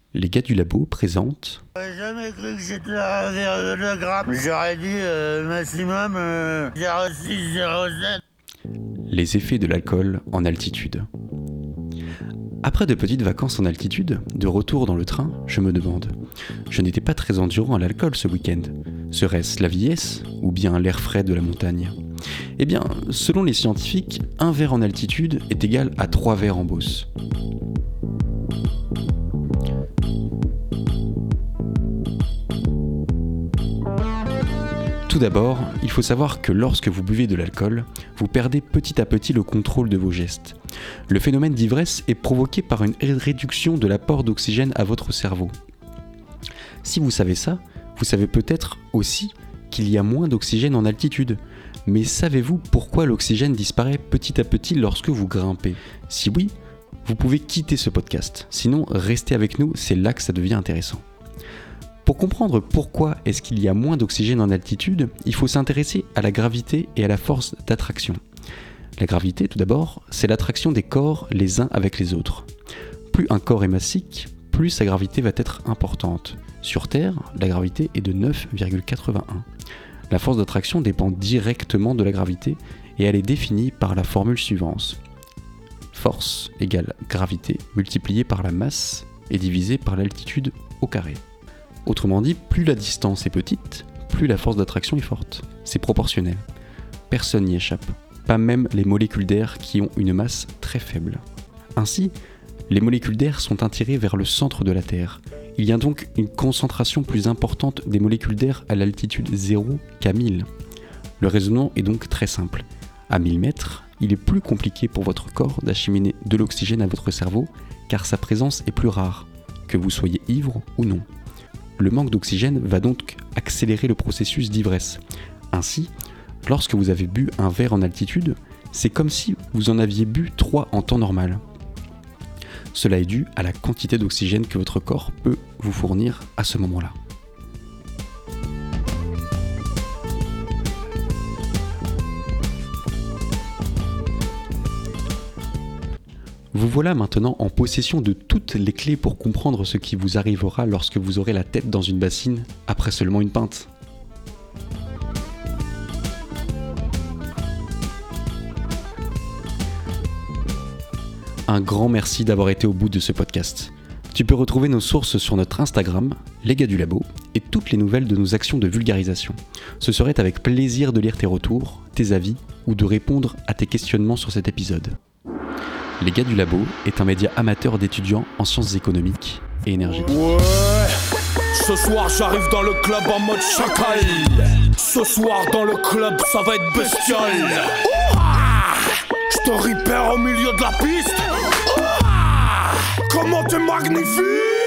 Les gars du labo présentent... J'aurais jamais cru que c'était un verre de grappe. J'aurais dit maximum 0,6, 0,7. Les effets de l'alcool en altitude. Après de petites vacances en altitude, de retour dans le train, je me demande, je n'étais pas très endurant à l'alcool ce week-end. Serait-ce la vieillesse ou bien l'air frais de la montagne ? Eh bien, selon les scientifiques, un verre en altitude est égal à 3 verres en Beauce. Tout d'abord, il faut savoir que lorsque vous buvez de l'alcool, vous perdez petit à petit le contrôle de vos gestes. Le phénomène d'ivresse est provoqué par une réduction de l'apport d'oxygène à votre cerveau. Si vous savez ça, vous savez peut-être aussi qu'il y a moins d'oxygène en altitude. Mais savez-vous pourquoi l'oxygène disparaît petit à petit lorsque vous grimpez ? Si oui, vous pouvez quitter ce podcast. Sinon, restez avec nous, c'est là que ça devient intéressant. Pour comprendre pourquoi est-ce qu'il y a moins d'oxygène en altitude, il faut s'intéresser à la gravité et à la force d'attraction. La gravité, tout d'abord, c'est l'attraction des corps les uns avec les autres. Plus un corps est massique, plus sa gravité va être importante. Sur Terre, la gravité est de 9,81. La force d'attraction dépend directement de la gravité et elle est définie par la formule suivante. Force égale gravité multipliée par la masse et divisée par l'altitude au carré. Autrement dit, plus la distance est petite, plus la force d'attraction est forte. C'est proportionnel. Personne n'y échappe, pas même les molécules d'air qui ont une masse très faible. Ainsi, les molécules d'air sont attirées vers le centre de la Terre. Il y a donc une concentration plus importante des molécules d'air à l'altitude 0 qu'à 1000. Le raisonnement est donc très simple. À 1000 mètres, il est plus compliqué pour votre corps d'acheminer de l'oxygène à votre cerveau car sa présence est plus rare, que vous soyez ivre ou non. Le manque d'oxygène va donc accélérer le processus d'ivresse. Ainsi, lorsque vous avez bu un verre en altitude, c'est comme si vous en aviez bu 3 en temps normal. Cela est dû à la quantité d'oxygène que votre corps peut vous fournir à ce moment-là. Vous voilà maintenant en possession de toutes les clés pour comprendre ce qui vous arrivera lorsque vous aurez la tête dans une bassine après seulement une pinte. Un grand merci d'avoir été au bout de ce podcast. Tu peux retrouver nos sources sur notre Instagram, les gars du labo, et toutes les nouvelles de nos actions de vulgarisation. Ce serait avec plaisir de lire tes retours, tes avis ou de répondre à tes questionnements sur cet épisode. Les gars du labo est un média amateur d'étudiants en sciences économiques et énergétiques. Ouais, ce soir j'arrive dans le club en mode chacal. Ce soir dans le club ça va être bestial. Je te repère au milieu de la piste. Comment t'es magnifique.